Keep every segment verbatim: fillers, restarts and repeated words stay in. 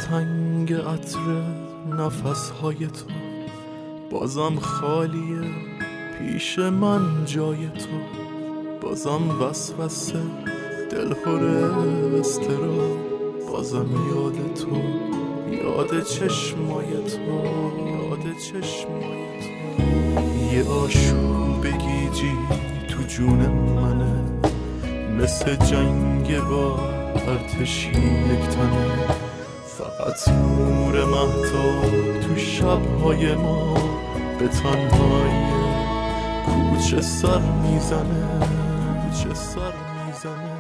تنگ عطر نفسهای تو، بازم خالیه پیش من جای تو، بازم وسوسه دلهوره استرا، بازم یاد تو، یاد چشمای تو، یاد چشمای تو. یه آشوب گیجی تو جون منه، مثل جنگ با ارتشی یک تنه، فقط نور مهتاب تو شبهای ما به تنهایی کوچه سر میزنه، کوچه سر میزنه.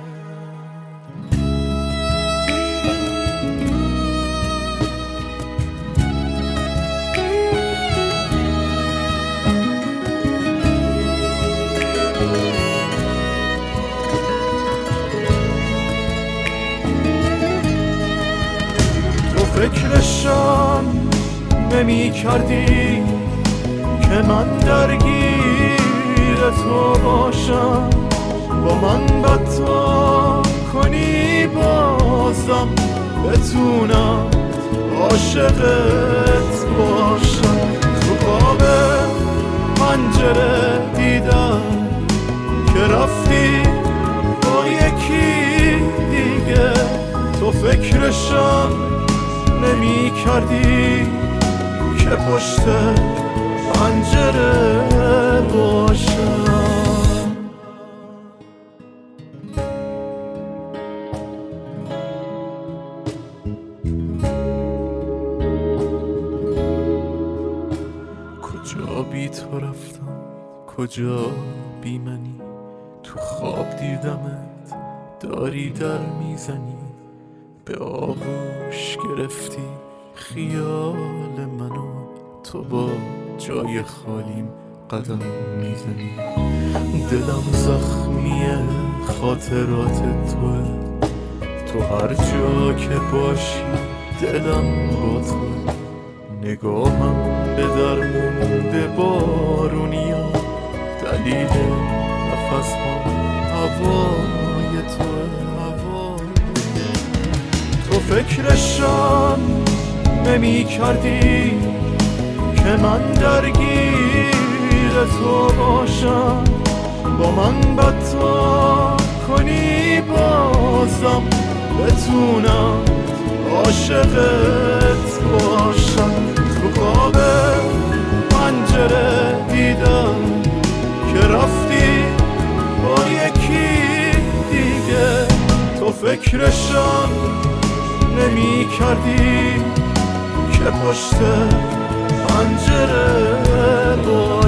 فکرشم نمی کردی که من درگیر تو باشم، با من بتا کنی بازم بتونم عاشقت باشم. تو خواب پنجره دیدم که رفتی با یکی دیگه، تو فکرشم نمی کردی که پشت پنجره باشم. کجا بی تو رفتم، کجا بی منی، تو خواب دیدمت داری در میزنی، به آغوش گرفتی خیال منو، تو با جای خالیم قدم میزنی. دلم زخمیه خاطرات توه، تو هر جا که باشی دلم با تو، نگاهم به در مونده بارونیا، دلیل نفس ها هوای توه. تو فکرشم نمی کردی که من درگیر تو باشم، با من بتا کنی بازم بتونم عاشقت باشم. تو خواب پنجره دیدم که رفتی با یکی دیگه، تو فکرشم نمی کردی که پشت پنجره با